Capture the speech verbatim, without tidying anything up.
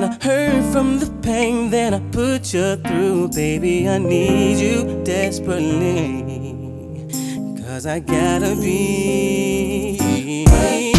I hurt from the pain that I put you through. Baby, I need you desperately, 'cause I gotta be